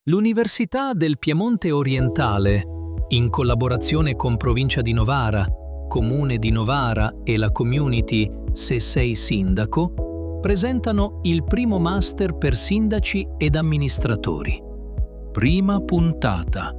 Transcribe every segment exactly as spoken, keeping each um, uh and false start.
L'Università del Piemonte Orientale, in collaborazione con Provincia di Novara, Comune di Novara e la community Se sei sindaco, presentano il primo master per sindaci ed amministratori. Prima puntata.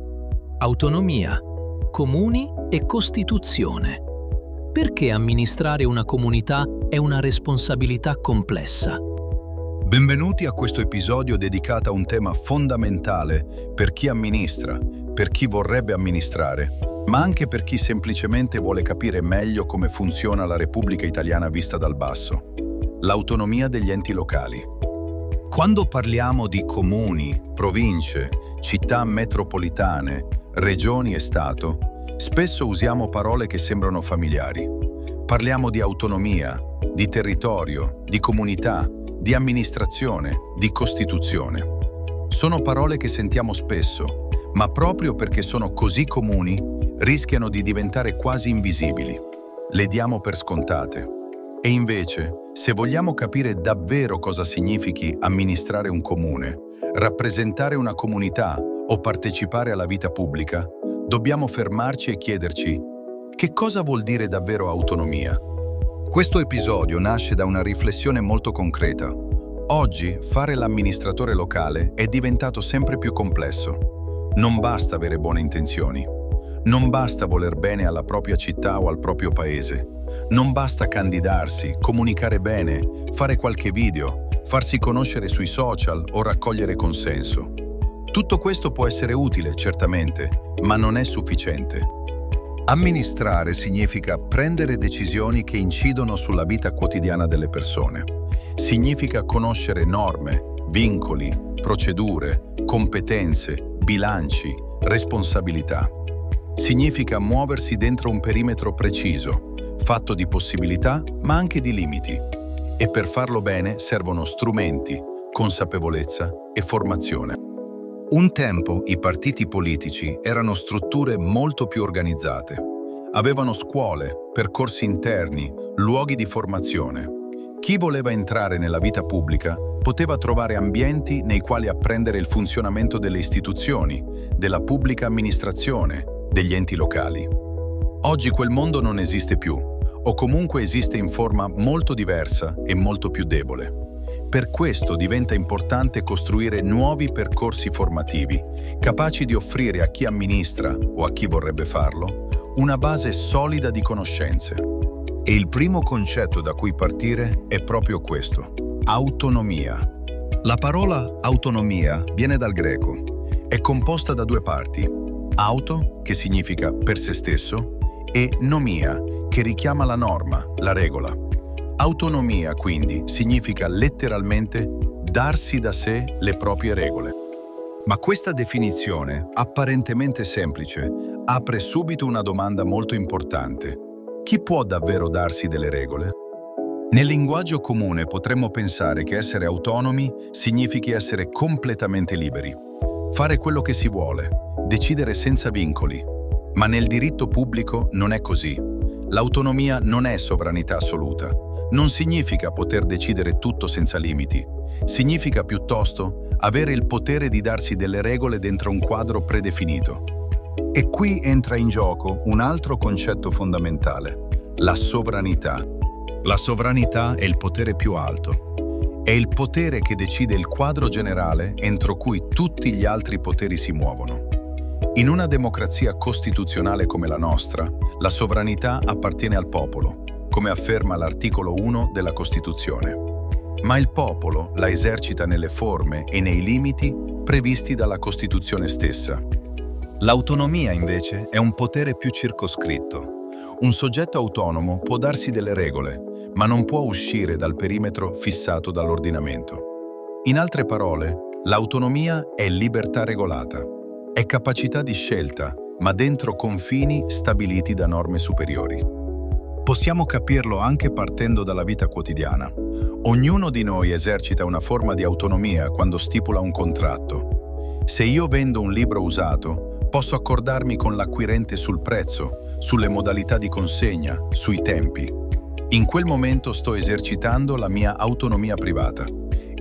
Autonomia, comuni e Costituzione. Perché amministrare una comunità è una responsabilità complessa? Benvenuti a questo episodio dedicato a un tema fondamentale per chi amministra, per chi vorrebbe amministrare, ma anche per chi semplicemente vuole capire meglio come funziona la Repubblica Italiana vista dal basso: l'autonomia degli enti locali. Quando parliamo di comuni, province, città metropolitane, regioni e Stato, spesso usiamo parole che sembrano familiari. Parliamo di autonomia, di territorio, di comunità, di amministrazione, di Costituzione. Sono parole che sentiamo spesso, ma proprio perché sono così comuni, rischiano di diventare quasi invisibili. Le diamo per scontate. E invece, se vogliamo capire davvero cosa significhi amministrare un comune, rappresentare una comunità o partecipare alla vita pubblica, dobbiamo fermarci e chiederci: che cosa vuol dire davvero autonomia? Questo episodio nasce da una riflessione molto concreta. Oggi fare l'amministratore locale è diventato sempre più complesso. Non basta avere buone intenzioni. Non basta voler bene alla propria città o al proprio paese. Non basta candidarsi, comunicare bene, fare qualche video, farsi conoscere sui social o raccogliere consenso. Tutto questo può essere utile, certamente, ma non è sufficiente. Amministrare significa prendere decisioni che incidono sulla vita quotidiana delle persone. Significa conoscere norme, vincoli, procedure, competenze, bilanci, responsabilità. Significa muoversi dentro un perimetro preciso, fatto di possibilità ma anche di limiti. E per farlo bene servono strumenti, consapevolezza e formazione. Un tempo i partiti politici erano strutture molto più organizzate. Avevano scuole, percorsi interni, luoghi di formazione. Chi voleva entrare nella vita pubblica poteva trovare ambienti nei quali apprendere il funzionamento delle istituzioni, della pubblica amministrazione, degli enti locali. Oggi quel mondo non esiste più, o comunque esiste in forma molto diversa e molto più debole. Per questo diventa importante costruire nuovi percorsi formativi, capaci di offrire a chi amministra o a chi vorrebbe farlo una base solida di conoscenze. E il primo concetto da cui partire è proprio questo: autonomia. La parola autonomia viene dal greco. È composta da due parti: auto, che significa per se stesso, e nomia, che richiama la norma, la regola. Autonomia, quindi, significa letteralmente darsi da sé le proprie regole. Ma questa definizione, apparentemente semplice, apre subito una domanda molto importante. Chi può davvero darsi delle regole? Nel linguaggio comune potremmo pensare che essere autonomi significhi essere completamente liberi, fare quello che si vuole, decidere senza vincoli. Ma nel diritto pubblico non è così. L'autonomia non è sovranità assoluta. Non significa poter decidere tutto senza limiti. Significa piuttosto avere il potere di darsi delle regole dentro un quadro predefinito. E qui entra in gioco un altro concetto fondamentale: la sovranità. La sovranità è il potere più alto. È il potere che decide il quadro generale entro cui tutti gli altri poteri si muovono. In una democrazia costituzionale come la nostra, la sovranità appartiene al popolo, come afferma l'articolo uno della Costituzione. Ma il popolo la esercita nelle forme e nei limiti previsti dalla Costituzione stessa. L'autonomia, invece, è un potere più circoscritto. Un soggetto autonomo può darsi delle regole, ma non può uscire dal perimetro fissato dall'ordinamento. In altre parole, l'autonomia è libertà regolata. È capacità di scelta, ma dentro confini stabiliti da norme superiori. Possiamo capirlo anche partendo dalla vita quotidiana. Ognuno di noi esercita una forma di autonomia quando stipula un contratto. Se io vendo un libro usato, posso accordarmi con l'acquirente sul prezzo, sulle modalità di consegna, sui tempi. In quel momento sto esercitando la mia autonomia privata.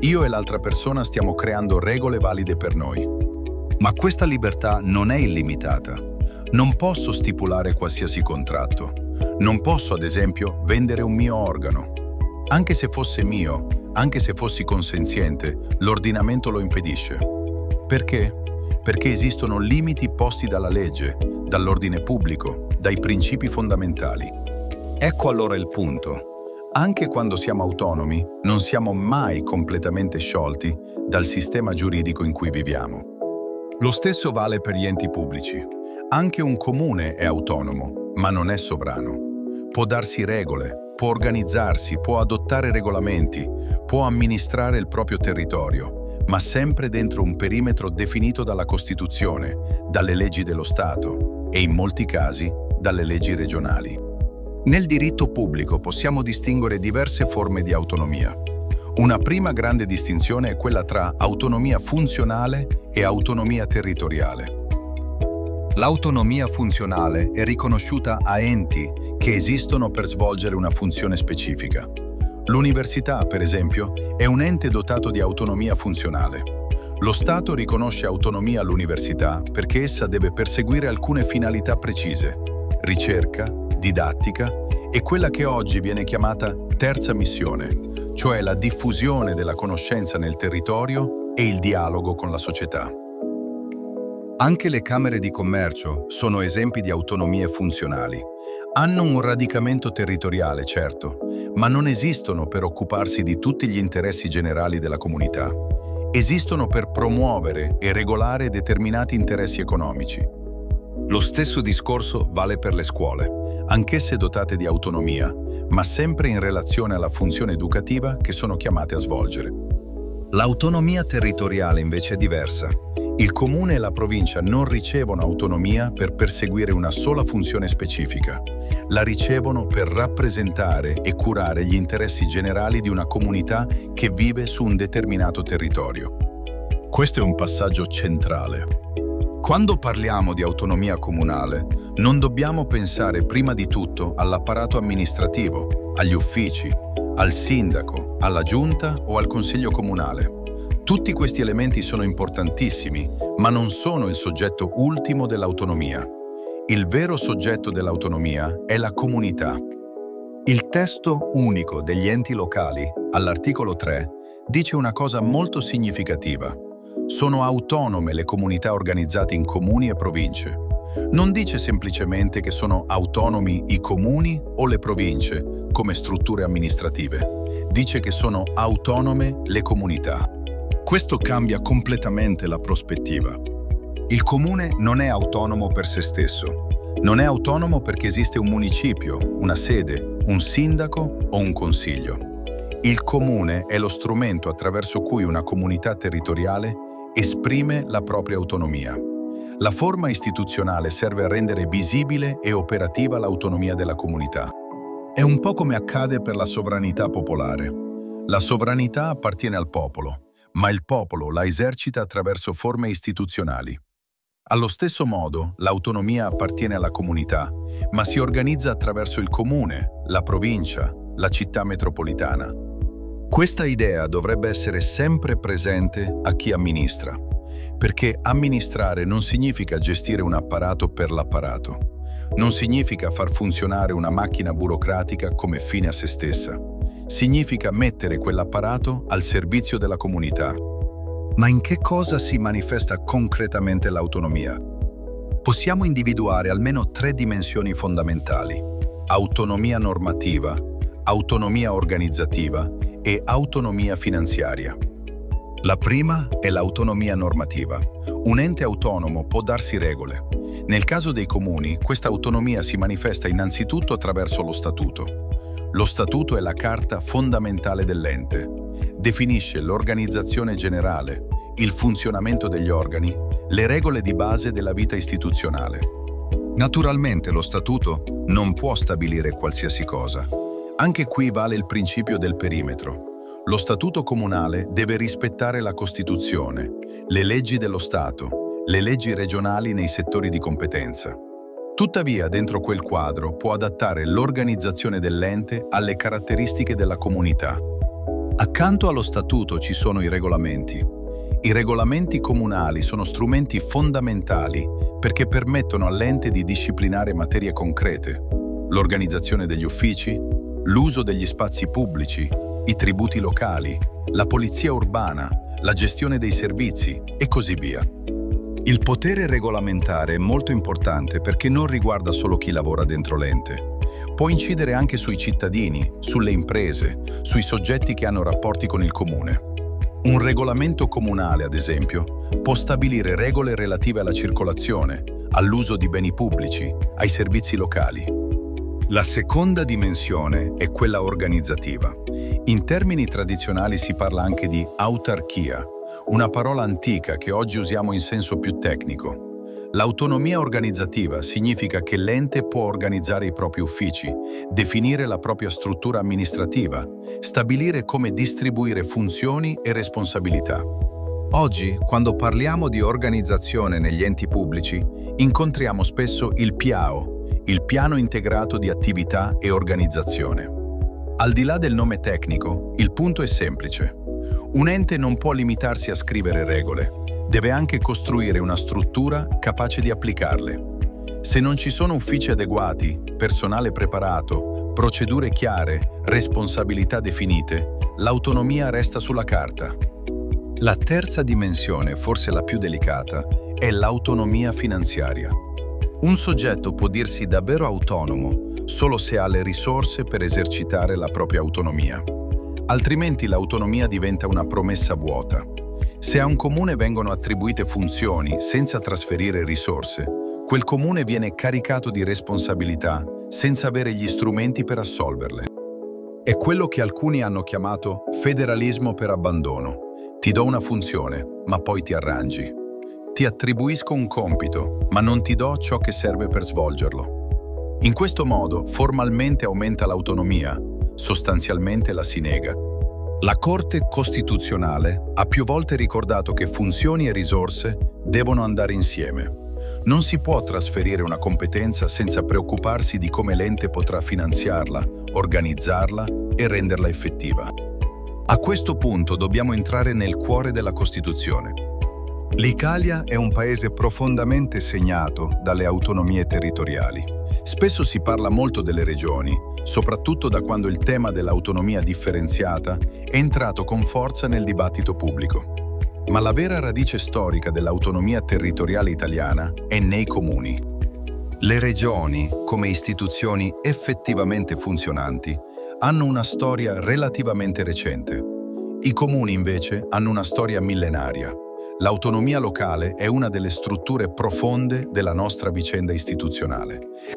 Io e l'altra persona stiamo creando regole valide per noi. Ma questa libertà non è illimitata. Non posso stipulare qualsiasi contratto. Non posso, ad esempio, vendere un mio organo. Anche se fosse mio, anche se fossi consenziente, l'ordinamento lo impedisce. Perché? Perché esistono limiti posti dalla legge, dall'ordine pubblico, dai principi fondamentali. Ecco allora il punto. Anche quando siamo autonomi, non siamo mai completamente sciolti dal sistema giuridico in cui viviamo. Lo stesso vale per gli enti pubblici. Anche un comune è autonomo, ma non è sovrano. Può darsi regole, può organizzarsi, può adottare regolamenti, può amministrare il proprio territorio, ma sempre dentro un perimetro definito dalla Costituzione, dalle leggi dello Stato e, in molti casi, dalle leggi regionali. Nel diritto pubblico possiamo distinguere diverse forme di autonomia. Una prima grande distinzione è quella tra autonomia funzionale e autonomia territoriale. L'autonomia funzionale è riconosciuta a enti che esistono per svolgere una funzione specifica. L'università, per esempio, è un ente dotato di autonomia funzionale. Lo Stato riconosce autonomia all'università perché essa deve perseguire alcune finalità precise: ricerca, didattica e quella che oggi viene chiamata terza missione, cioè la diffusione della conoscenza nel territorio e il dialogo con la società. Anche le camere di commercio sono esempi di autonomie funzionali. Hanno un radicamento territoriale, certo, ma non esistono per occuparsi di tutti gli interessi generali della comunità. Esistono per promuovere e regolare determinati interessi economici. Lo stesso discorso vale per le scuole, anch'esse dotate di autonomia, ma sempre in relazione alla funzione educativa che sono chiamate a svolgere. L'autonomia territoriale invece è diversa. Il comune e la provincia non ricevono autonomia per perseguire una sola funzione specifica. La ricevono per rappresentare e curare gli interessi generali di una comunità che vive su un determinato territorio. Questo è un passaggio centrale. Quando parliamo di autonomia comunale, non dobbiamo pensare prima di tutto all'apparato amministrativo, agli uffici, al sindaco, alla giunta o al consiglio comunale. Tutti questi elementi sono importantissimi, ma non sono il soggetto ultimo dell'autonomia. Il vero soggetto dell'autonomia è la comunità. Il testo unico degli enti locali, all'articolo tre, dice una cosa molto significativa. Sono autonome le comunità organizzate in comuni e province. Non dice semplicemente che sono autonomi i comuni o le province come strutture amministrative. Dice che sono autonome le comunità. Questo cambia completamente la prospettiva. Il comune non è autonomo per se stesso. Non è autonomo perché esiste un municipio, una sede, un sindaco o un consiglio. Il comune è lo strumento attraverso cui una comunità territoriale esprime la propria autonomia. La forma istituzionale serve a rendere visibile e operativa l'autonomia della comunità. È un po' come accade per la sovranità popolare. La sovranità appartiene al popolo, ma il popolo la esercita attraverso forme istituzionali. Allo stesso modo, l'autonomia appartiene alla comunità, ma si organizza attraverso il comune, la provincia, la città metropolitana. Questa idea dovrebbe essere sempre presente a chi amministra, perché amministrare non significa gestire un apparato per l'apparato. Non significa far funzionare una macchina burocratica come fine a se stessa. Significa mettere quell'apparato al servizio della comunità. Ma in che cosa si manifesta concretamente l'autonomia? Possiamo individuare almeno tre dimensioni fondamentali: autonomia normativa, autonomia organizzativa e autonomia finanziaria. La prima è l'autonomia normativa. Un ente autonomo può darsi regole. Nel caso dei comuni, questa autonomia si manifesta innanzitutto attraverso lo statuto. Lo statuto è la carta fondamentale dell'ente. Definisce l'organizzazione generale, il funzionamento degli organi, le regole di base della vita istituzionale. Naturalmente lo statuto non può stabilire qualsiasi cosa. Anche qui vale il principio del perimetro. Lo statuto comunale deve rispettare la Costituzione, le leggi dello Stato, le leggi regionali nei settori di competenza. Tuttavia, dentro quel quadro può adattare l'organizzazione dell'ente alle caratteristiche della comunità. Accanto allo statuto ci sono i regolamenti. I regolamenti comunali sono strumenti fondamentali perché permettono all'ente di disciplinare materie concrete: l'organizzazione degli uffici, l'uso degli spazi pubblici, i tributi locali, la polizia urbana, la gestione dei servizi e così via. Il potere regolamentare è molto importante perché non riguarda solo chi lavora dentro l'ente. Può incidere anche sui cittadini, sulle imprese, sui soggetti che hanno rapporti con il comune. Un regolamento comunale, ad esempio, può stabilire regole relative alla circolazione, all'uso di beni pubblici, ai servizi locali. La seconda dimensione è quella organizzativa. In termini tradizionali si parla anche di autarchia, una parola antica che oggi usiamo in senso più tecnico. L'autonomia organizzativa significa che l'ente può organizzare i propri uffici, definire la propria struttura amministrativa, stabilire come distribuire funzioni e responsabilità. Oggi, quando parliamo di organizzazione negli enti pubblici, incontriamo spesso il P I A O, il Piano Integrato di Attività e Organizzazione. Al di là del nome tecnico, il punto è semplice. Un ente non può limitarsi a scrivere regole. Deve anche costruire una struttura capace di applicarle. Se non ci sono uffici adeguati, personale preparato, procedure chiare, responsabilità definite, l'autonomia resta sulla carta. La terza dimensione, forse la più delicata, è l'autonomia finanziaria. Un soggetto può dirsi davvero autonomo solo se ha le risorse per esercitare la propria autonomia. Altrimenti l'autonomia diventa una promessa vuota. Se a un comune vengono attribuite funzioni senza trasferire risorse, quel comune viene caricato di responsabilità senza avere gli strumenti per assolverle. È quello che alcuni hanno chiamato federalismo per abbandono. Ti do una funzione, ma poi ti arrangi. Ti attribuisco un compito, ma non ti do ciò che serve per svolgerlo. In questo modo formalmente aumenta l'autonomia, sostanzialmente la si nega. La Corte Costituzionale ha più volte ricordato che funzioni e risorse devono andare insieme. Non si può trasferire una competenza senza preoccuparsi di come l'ente potrà finanziarla, organizzarla e renderla effettiva. A questo punto dobbiamo entrare nel cuore della Costituzione. L'Italia è un paese profondamente segnato dalle autonomie territoriali. Spesso si parla molto delle regioni, soprattutto da quando il tema dell'autonomia differenziata è entrato con forza nel dibattito pubblico. Ma la vera radice storica dell'autonomia territoriale italiana è nei comuni. Le regioni, come istituzioni effettivamente funzionanti, hanno una storia relativamente recente. I comuni, invece, hanno una storia millenaria. L'autonomia locale è una delle strutture profonde della nostra vicenda istituzionale.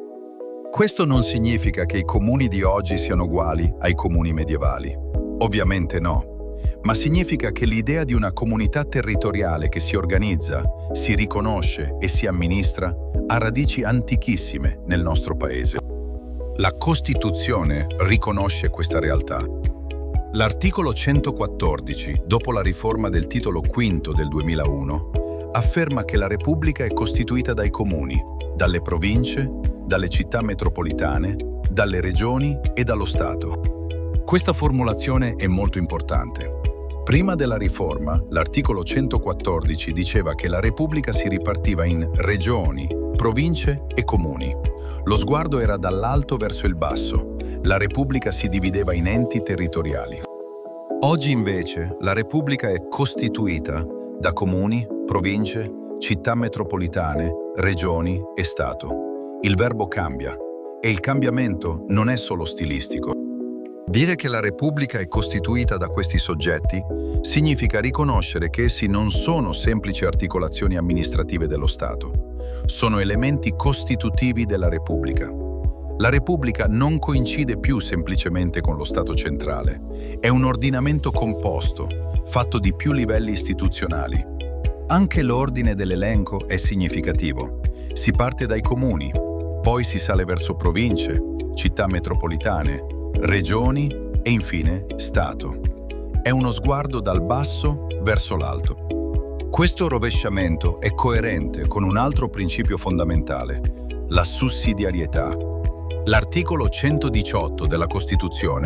Questo non significa che i comuni di oggi siano uguali ai comuni medievali. Ovviamente no. Ma significa che l'idea di una comunità territoriale che si organizza, si riconosce e si amministra ha radici antichissime nel nostro paese. La Costituzione riconosce questa realtà. L'articolo centoquattordici, dopo la riforma del titolo quinto del duemilauno, afferma che la Repubblica è costituita dai comuni, dalle province, dalle città metropolitane, dalle regioni e dallo Stato. Questa formulazione è molto importante. Prima della riforma, l'articolo centoquattordici diceva che la Repubblica si ripartiva in regioni, province e comuni. Lo sguardo era dall'alto verso il basso. La Repubblica si divideva in enti territoriali. Oggi invece la Repubblica è costituita da comuni, province, città metropolitane, regioni e Stato. Il verbo cambia e il cambiamento non è solo stilistico. Dire che la Repubblica è costituita da questi soggetti significa riconoscere che essi non sono semplici articolazioni amministrative dello Stato. Sono elementi costitutivi della Repubblica. La Repubblica non coincide più semplicemente con lo Stato centrale. È un ordinamento composto, fatto di più livelli istituzionali. Anche l'ordine dell'elenco è significativo. Si parte dai comuni, poi si sale verso province, città metropolitane, regioni e infine Stato. È uno sguardo dal basso verso l'alto. Questo rovesciamento è coerente con un altro principio fondamentale, la sussidiarietà. L'articolo centodiciotto della Costituzione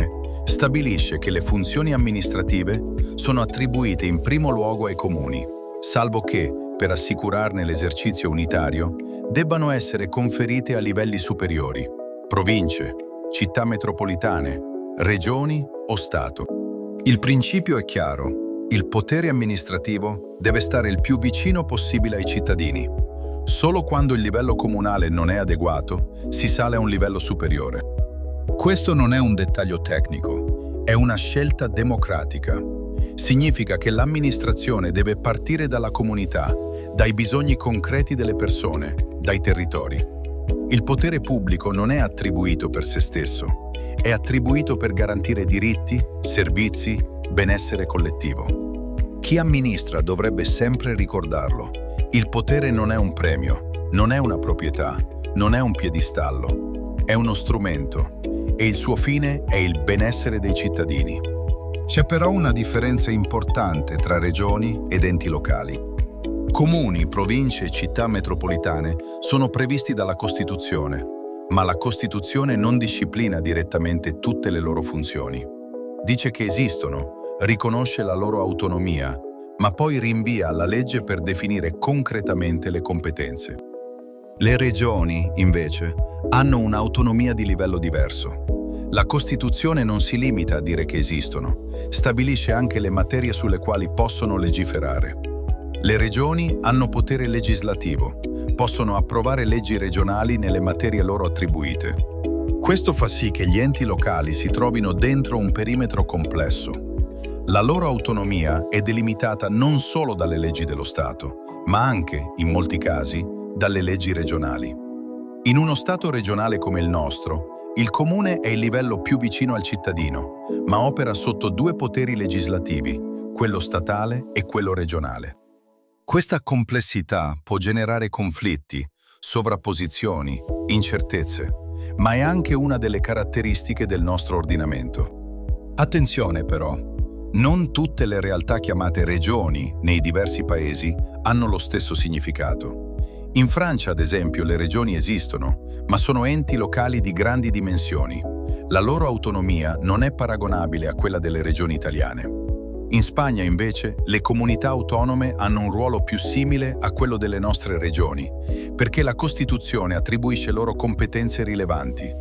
stabilisce che le funzioni amministrative sono attribuite in primo luogo ai comuni, salvo che, per assicurarne l'esercizio unitario, debbano essere conferite a livelli superiori, province, città metropolitane, regioni o Stato. Il principio è chiaro: il potere amministrativo deve stare il più vicino possibile ai cittadini. Solo quando il livello comunale non è adeguato si sale a un livello superiore. Questo non è un dettaglio tecnico, è una scelta democratica. Significa che l'amministrazione deve partire dalla comunità, dai bisogni concreti delle persone, dai territori. Il potere pubblico non è attribuito per se stesso, è attribuito per garantire diritti, servizi, benessere collettivo. Chi amministra dovrebbe sempre ricordarlo. Il potere non è un premio, non è una proprietà, non è un piedistallo, è uno strumento e il suo fine è il benessere dei cittadini. C'è però una differenza importante tra regioni ed enti locali. Comuni, province e città metropolitane sono previsti dalla Costituzione, ma la Costituzione non disciplina direttamente tutte le loro funzioni. Dice che esistono, riconosce la loro autonomia, ma poi rinvia alla legge per definire concretamente le competenze. Le regioni, invece, hanno un'autonomia di livello diverso. La Costituzione non si limita a dire che esistono, stabilisce anche le materie sulle quali possono legiferare. Le regioni hanno potere legislativo, possono approvare leggi regionali nelle materie loro attribuite. Questo fa sì che gli enti locali si trovino dentro un perimetro complesso. La loro autonomia è delimitata non solo dalle leggi dello Stato, ma anche, in molti casi, dalle leggi regionali. In uno Stato regionale come il nostro, il comune è il livello più vicino al cittadino, ma opera sotto due poteri legislativi, quello statale e quello regionale. Questa complessità può generare conflitti, sovrapposizioni, incertezze, ma è anche una delle caratteristiche del nostro ordinamento. Attenzione però! Non tutte le realtà chiamate regioni nei diversi paesi hanno lo stesso significato. In Francia, ad esempio, le regioni esistono, ma sono enti locali di grandi dimensioni. La loro autonomia non è paragonabile a quella delle regioni italiane. In Spagna, invece, le comunità autonome hanno un ruolo più simile a quello delle nostre regioni, perché la Costituzione attribuisce loro competenze rilevanti.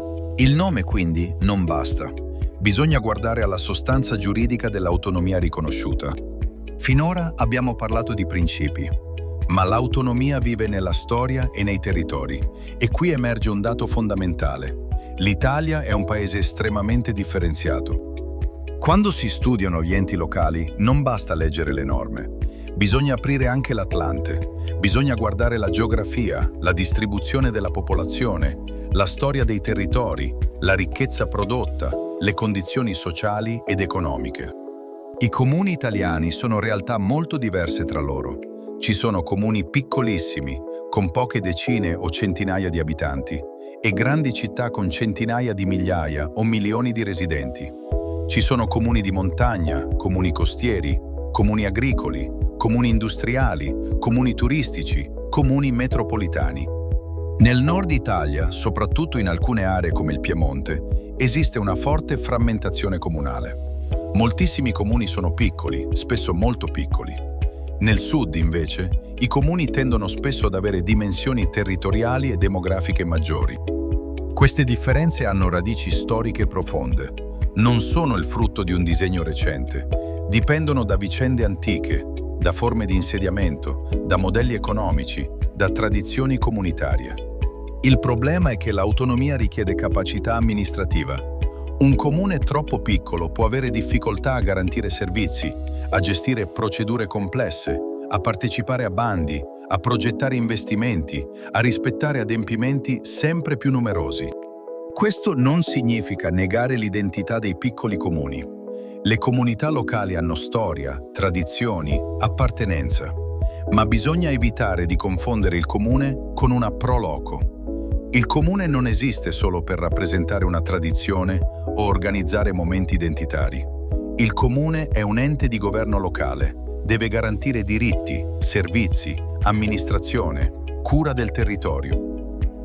Il nome, quindi, non basta. Bisogna guardare alla sostanza giuridica dell'autonomia riconosciuta. Finora abbiamo parlato di principi, ma l'autonomia vive nella storia e nei territori, e qui emerge un dato fondamentale. L'Italia è un paese estremamente differenziato. Quando si studiano gli enti locali, non basta leggere le norme. Bisogna aprire anche l'Atlante. Bisogna guardare la geografia, la distribuzione della popolazione, la storia dei territori, la ricchezza prodotta, le condizioni sociali ed economiche. I comuni italiani sono realtà molto diverse tra loro. Ci sono comuni piccolissimi, con poche decine o centinaia di abitanti, e grandi città con centinaia di migliaia o milioni di residenti. Ci sono comuni di montagna, comuni costieri, comuni agricoli, comuni industriali, comuni turistici, comuni metropolitani. Nel nord Italia, soprattutto in alcune aree come il Piemonte, esiste una forte frammentazione comunale. Moltissimi comuni sono piccoli, spesso molto piccoli. Nel sud, invece, i comuni tendono spesso ad avere dimensioni territoriali e demografiche maggiori. Queste differenze hanno radici storiche profonde. Non sono il frutto di un disegno recente. Dipendono da vicende antiche, da forme di insediamento, da modelli economici, da tradizioni comunitarie. Il problema è che l'autonomia richiede capacità amministrativa. Un comune troppo piccolo può avere difficoltà a garantire servizi, a gestire procedure complesse, a partecipare a bandi, a progettare investimenti, a rispettare adempimenti sempre più numerosi. Questo non significa negare l'identità dei piccoli comuni. Le comunità locali hanno storia, tradizioni, appartenenza, ma bisogna evitare di confondere il comune con una pro loco. Il comune non esiste solo per rappresentare una tradizione o organizzare momenti identitari. Il comune è un ente di governo locale, deve garantire diritti, servizi, amministrazione, cura del territorio.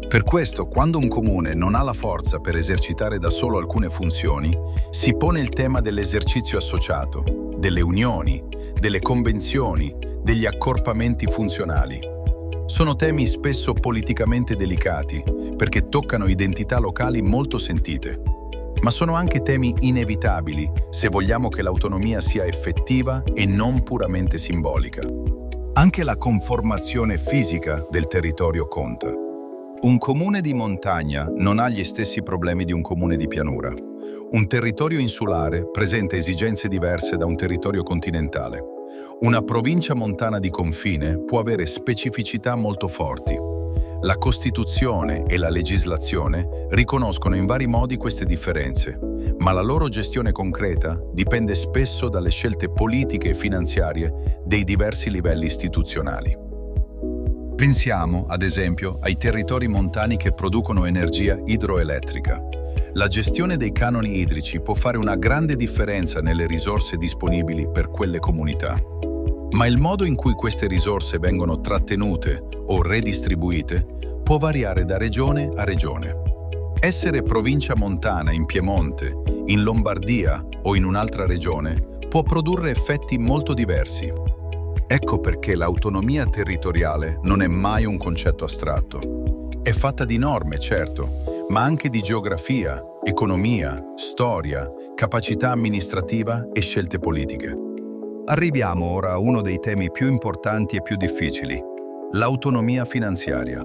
Per questo, quando un comune non ha la forza per esercitare da solo alcune funzioni, si pone il tema dell'esercizio associato, delle unioni, delle convenzioni, degli accorpamenti funzionali. Sono temi spesso politicamente delicati, perché toccano identità locali molto sentite. Ma sono anche temi inevitabili se vogliamo che l'autonomia sia effettiva e non puramente simbolica. Anche la conformazione fisica del territorio conta. Un comune di montagna non ha gli stessi problemi di un comune di pianura. Un territorio insulare presenta esigenze diverse da un territorio continentale. Una provincia montana di confine può avere specificità molto forti. La Costituzione e la legislazione riconoscono in vari modi queste differenze, ma la loro gestione concreta dipende spesso dalle scelte politiche e finanziarie dei diversi livelli istituzionali. Pensiamo, ad esempio, ai territori montani che producono energia idroelettrica. La gestione dei canoni idrici può fare una grande differenza nelle risorse disponibili per quelle comunità. Ma il modo in cui queste risorse vengono trattenute o redistribuite può variare da regione a regione. Essere provincia montana in Piemonte, in Lombardia o in un'altra regione può produrre effetti molto diversi. Ecco perché l'autonomia territoriale non è mai un concetto astratto. È fatta di norme, certo, ma anche di geografia, economia, storia, capacità amministrativa e scelte politiche. Arriviamo ora a uno dei temi più importanti e più difficili, l'autonomia finanziaria.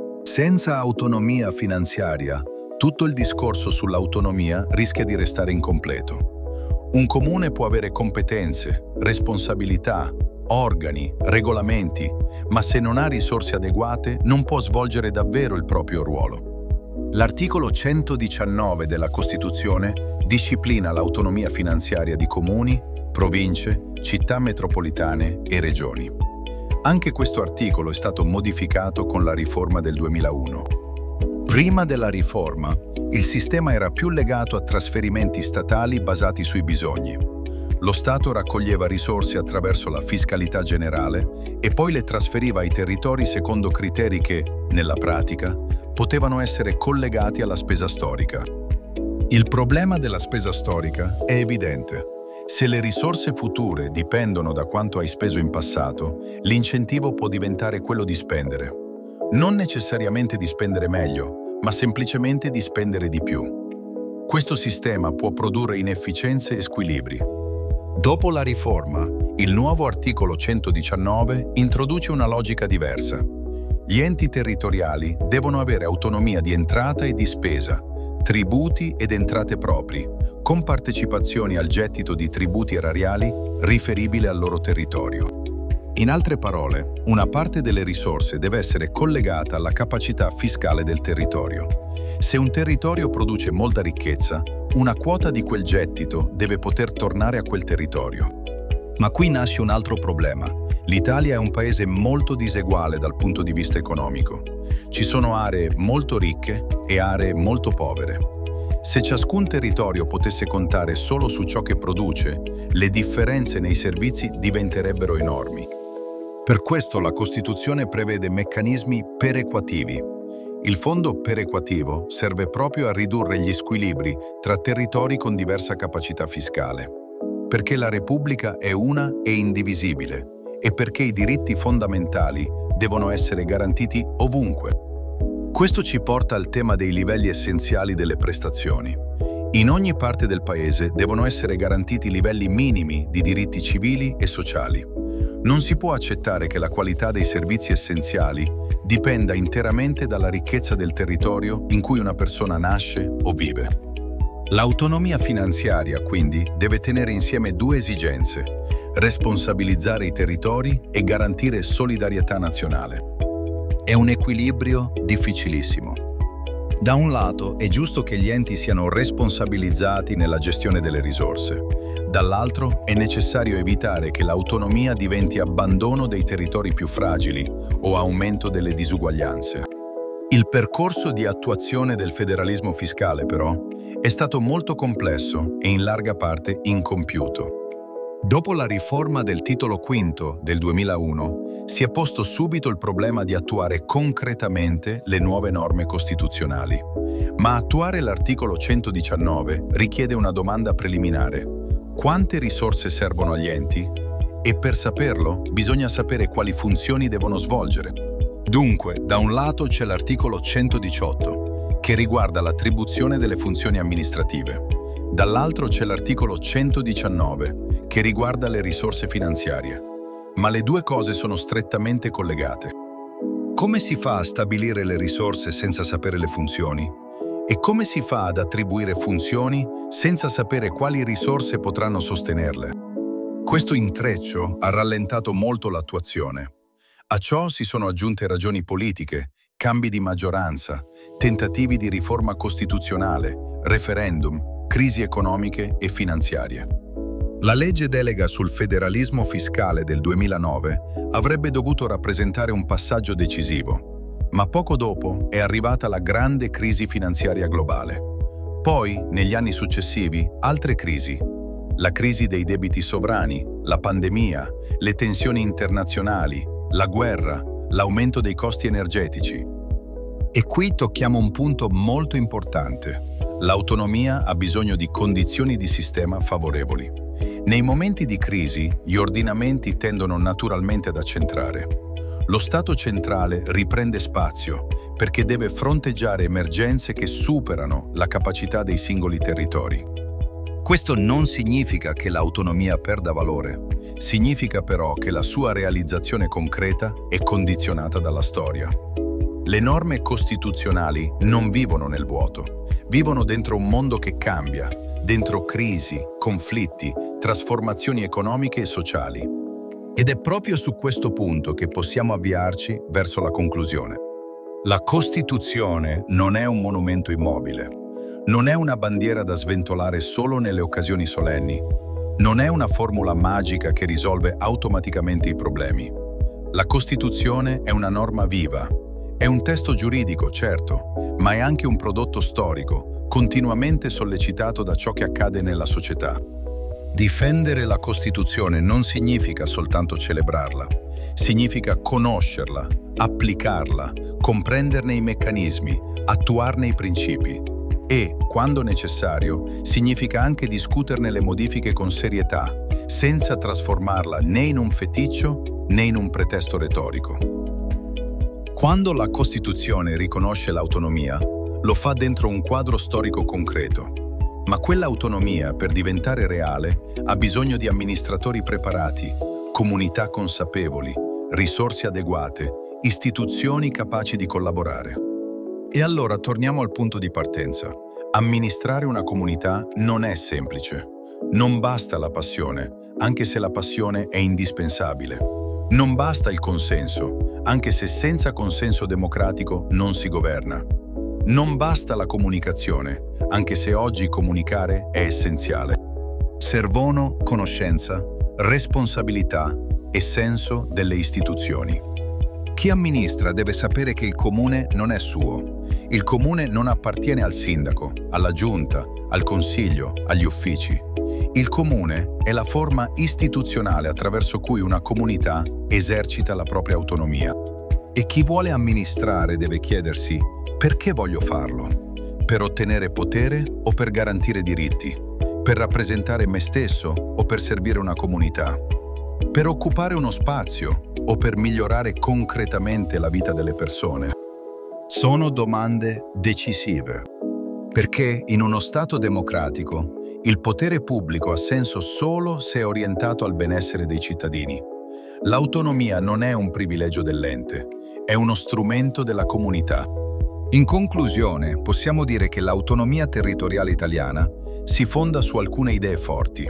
Senza autonomia finanziaria, tutto il discorso sull'autonomia rischia di restare incompleto. Un comune può avere competenze, responsabilità, organi, regolamenti, ma se non ha risorse adeguate non può svolgere davvero il proprio ruolo. L'articolo centodiciannove della Costituzione disciplina l'autonomia finanziaria di comuni, province, città metropolitane e regioni. Anche questo articolo è stato modificato con la riforma del duemilauno. Prima della riforma, il sistema era più legato a trasferimenti statali basati sui bisogni. Lo Stato raccoglieva risorse attraverso la fiscalità generale e poi le trasferiva ai territori secondo criteri che, nella pratica, potevano essere collegati alla spesa storica. Il problema della spesa storica è evidente. Se le risorse future dipendono da quanto hai speso in passato, l'incentivo può diventare quello di spendere. Non necessariamente di spendere meglio, ma semplicemente di spendere di più. Questo sistema può produrre inefficienze e squilibri. Dopo la riforma, il nuovo articolo centodiciannove introduce una logica diversa. Gli enti territoriali devono avere autonomia di entrata e di spesa, tributi ed entrate propri, con partecipazioni al gettito di tributi erariali riferibile al loro territorio. In altre parole, una parte delle risorse deve essere collegata alla capacità fiscale del territorio. Se un territorio produce molta ricchezza, una quota di quel gettito deve poter tornare a quel territorio. Ma qui nasce un altro problema. L'Italia è un paese molto diseguale dal punto di vista economico. Ci sono aree molto ricche e aree molto povere. Se ciascun territorio potesse contare solo su ciò che produce, le differenze nei servizi diventerebbero enormi. Per questo la Costituzione prevede meccanismi perequativi. Il fondo perequativo serve proprio a ridurre gli squilibri tra territori con diversa capacità fiscale, perché la Repubblica è una e indivisibile e perché i diritti fondamentali devono essere garantiti ovunque. Questo ci porta al tema dei livelli essenziali delle prestazioni. In ogni parte del Paese devono essere garantiti livelli minimi di diritti civili e sociali. Non si può accettare che la qualità dei servizi essenziali dipenda interamente dalla ricchezza del territorio in cui una persona nasce o vive. L'autonomia finanziaria, quindi, deve tenere insieme due esigenze: responsabilizzare i territori e garantire solidarietà nazionale. È un equilibrio difficilissimo. Da un lato è giusto che gli enti siano responsabilizzati nella gestione delle risorse. Dall'altro è necessario evitare che l'autonomia diventi abbandono dei territori più fragili o aumento delle disuguaglianze. Il percorso di attuazione del federalismo fiscale, però, è stato molto complesso e in larga parte incompiuto. Dopo la riforma del Titolo quinto del duemilauno, si è posto subito il problema di attuare concretamente le nuove norme costituzionali. Ma attuare l'articolo centodiciannove richiede una domanda preliminare. Quante risorse servono agli enti? E per saperlo, bisogna sapere quali funzioni devono svolgere. Dunque, da un lato c'è l'articolo centodiciotto, che riguarda l'attribuzione delle funzioni amministrative. Dall'altro c'è l'articolo centodiciannove, che riguarda le risorse finanziarie. Ma le due cose sono strettamente collegate. Come si fa a stabilire le risorse senza sapere le funzioni? E come si fa ad attribuire funzioni senza sapere quali risorse potranno sostenerle? Questo intreccio ha rallentato molto l'attuazione. A ciò si sono aggiunte ragioni politiche, cambi di maggioranza, tentativi di riforma costituzionale, referendum, crisi economiche e finanziarie. La legge delega sul federalismo fiscale del duemilanove avrebbe dovuto rappresentare un passaggio decisivo, ma poco dopo è arrivata la grande crisi finanziaria globale. Poi, negli anni successivi, altre crisi. La crisi dei debiti sovrani, la pandemia, le tensioni internazionali, la guerra, l'aumento dei costi energetici. E qui tocchiamo un punto molto importante. L'autonomia ha bisogno di condizioni di sistema favorevoli. Nei momenti di crisi, gli ordinamenti tendono naturalmente ad accentrare. Lo Stato centrale riprende spazio perché deve fronteggiare emergenze che superano la capacità dei singoli territori. Questo non significa che l'autonomia perda valore, significa però che la sua realizzazione concreta è condizionata dalla storia. Le norme costituzionali non vivono nel vuoto, vivono dentro un mondo che cambia, dentro crisi, conflitti, trasformazioni economiche e sociali. Ed è proprio su questo punto che possiamo avviarci verso la conclusione. La Costituzione non è un monumento immobile, non è una bandiera da sventolare solo nelle occasioni solenni, non è una formula magica che risolve automaticamente i problemi. La Costituzione è una norma viva, è un testo giuridico, certo, ma è anche un prodotto storico, continuamente sollecitato da ciò che accade nella società. Difendere la Costituzione non significa soltanto celebrarla, significa conoscerla, applicarla, comprenderne i meccanismi, attuarne i principi e, quando necessario, significa anche discuterne le modifiche con serietà, senza trasformarla né in un feticcio né in un pretesto retorico. Quando la Costituzione riconosce l'autonomia, lo fa dentro un quadro storico concreto. Ma quell'autonomia, per diventare reale, ha bisogno di amministratori preparati, comunità consapevoli, risorse adeguate, istituzioni capaci di collaborare. E allora torniamo al punto di partenza. Amministrare una comunità non è semplice. Non basta la passione, anche se la passione è indispensabile. Non basta il consenso, anche se senza consenso democratico non si governa. Non basta la comunicazione, anche se oggi comunicare è essenziale. Servono conoscenza, responsabilità e senso delle istituzioni. Chi amministra deve sapere che il comune non è suo. Il comune non appartiene al sindaco, alla giunta, al consiglio, agli uffici. Il comune è la forma istituzionale attraverso cui una comunità esercita la propria autonomia. E chi vuole amministrare deve chiedersi: perché voglio farlo? Per ottenere potere o per garantire diritti? Per rappresentare me stesso o per servire una comunità? Per occupare uno spazio o per migliorare concretamente la vita delle persone? Sono domande decisive, perché in uno Stato democratico il potere pubblico ha senso solo se è orientato al benessere dei cittadini. L'autonomia non è un privilegio dell'ente, è uno strumento della comunità. In conclusione, possiamo dire che l'autonomia territoriale italiana si fonda su alcune idee forti.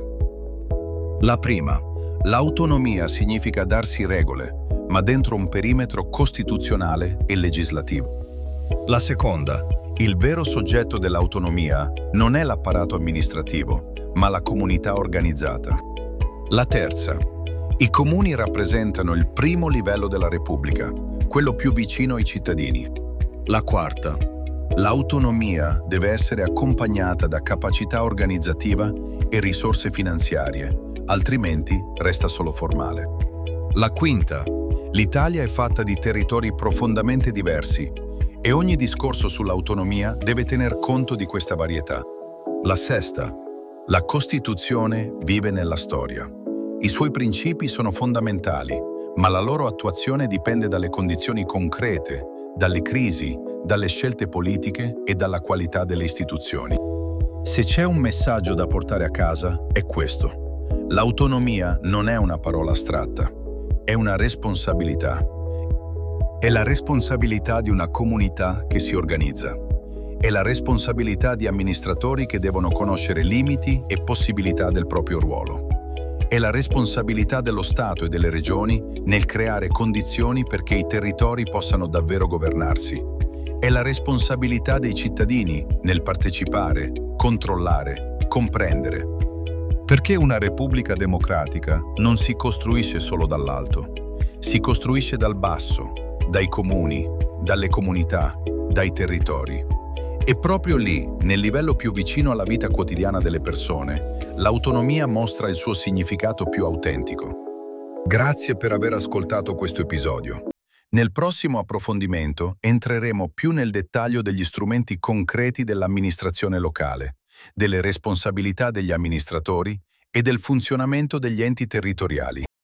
La prima, l'autonomia significa darsi regole, ma dentro un perimetro costituzionale e legislativo. La seconda, il vero soggetto dell'autonomia non è l'apparato amministrativo, ma la comunità organizzata. La terza, i comuni rappresentano il primo livello della Repubblica, quello più vicino ai cittadini. La quarta, l'autonomia deve essere accompagnata da capacità organizzativa e risorse finanziarie, altrimenti resta solo formale. La quinta, l'Italia è fatta di territori profondamente diversi e ogni discorso sull'autonomia deve tener conto di questa varietà. La sesta, la Costituzione vive nella storia. I suoi principi sono fondamentali, ma la loro attuazione dipende dalle condizioni concrete, dalle crisi, dalle scelte politiche e dalla qualità delle istituzioni. Se c'è un messaggio da portare a casa, è questo. L'autonomia non è una parola astratta, è una responsabilità. È la responsabilità di una comunità che si organizza. È la responsabilità di amministratori che devono conoscere limiti e possibilità del proprio ruolo. È la responsabilità dello Stato e delle regioni nel creare condizioni perché i territori possano davvero governarsi. È la responsabilità dei cittadini nel partecipare, controllare, comprendere. Perché una repubblica democratica non si costruisce solo dall'alto, si costruisce dal basso, dai comuni, dalle comunità, dai territori. E proprio lì, nel livello più vicino alla vita quotidiana delle persone, l'autonomia mostra il suo significato più autentico. Grazie per aver ascoltato questo episodio. Nel prossimo approfondimento entreremo più nel dettaglio degli strumenti concreti dell'amministrazione locale, delle responsabilità degli amministratori e del funzionamento degli enti territoriali.